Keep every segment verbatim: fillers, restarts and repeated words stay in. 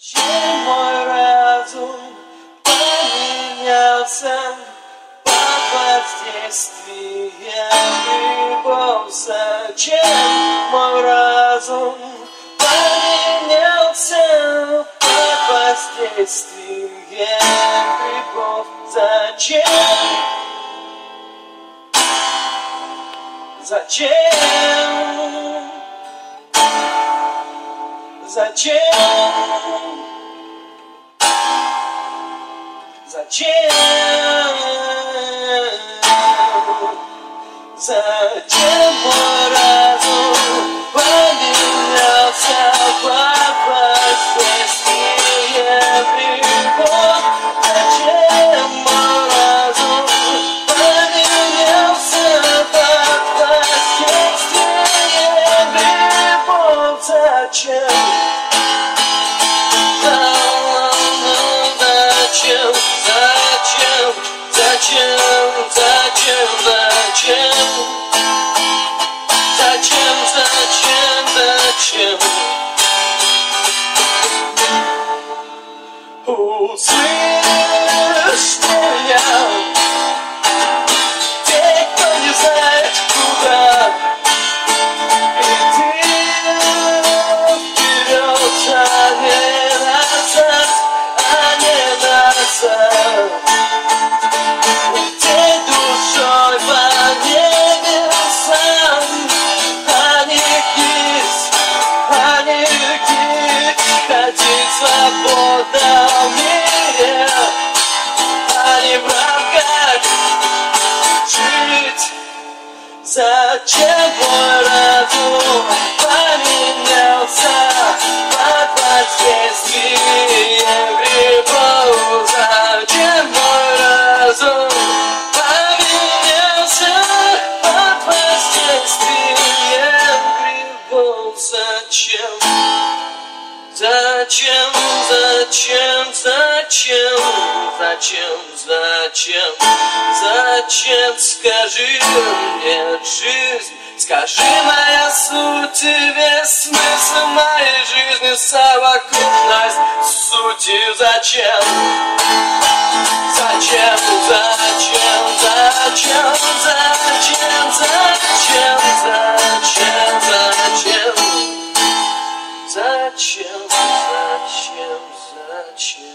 Зачем мой разум поменялся под воздействием грибов? Зачем мой разум поменялся под воздействием грибов? Зачем? Зачем? Зачем? Зачем? Зачем мой разум поменялся под воздействием грибов? Зачем мой разум поменялся под воздействием грибов? Зачем? Зачем? Зачем? Зачем? Зачем? Зачем? Зачем? Зачем? Услышь меня, те, кто не знает куда идти вперед, а не назад, а не назад. Лететь душой по небесам, а не кись, а не кись, ходить свободно в мире, а не в рамках жить. Зачем мой разум поменялся под воздействием грибов? Зачем мой разум поменялся под воздействием грибов? Зачем? Зачем? Зачем? Зачем? Зачем? Зачем? Зачем? Скажи мне, жизнь, скажи моя суть и весь смысл моей жизни, совокупность сути. Зачем? Зачем? Зачем? Зачем? Зачем? Зачем? Зачем? Зачем? Зачем? Зачем? Зачем?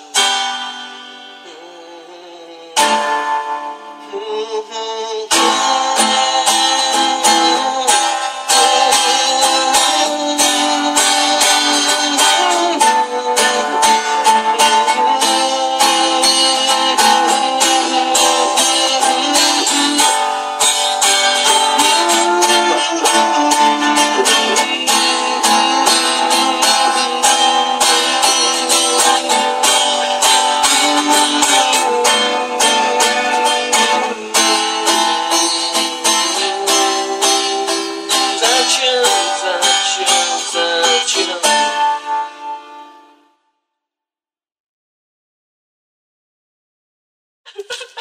Зачем?